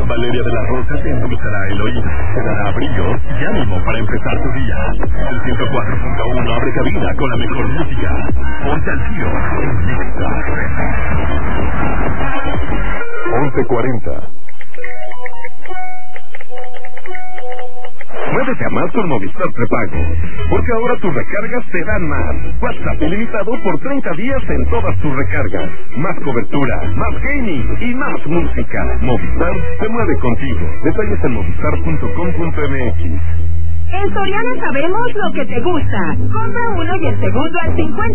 Valeria de la Rosa te endulzará el oído, te dará brillo y ánimo para empezar tu día. El 104.1 abre cabina con la mejor música. Ponte al tiro en Nexa. 11:40. Muévete a más con Movistar Prepago, porque ahora tus recargas te dan más. WhatsApp ilimitado por 30 días en todas tus recargas. Más cobertura, más gaming y más música. Movistar se mueve contigo. Detalles en movistar.com.mx. En Soriana sabemos lo que te gusta. Compra uno y el segundo al 50%.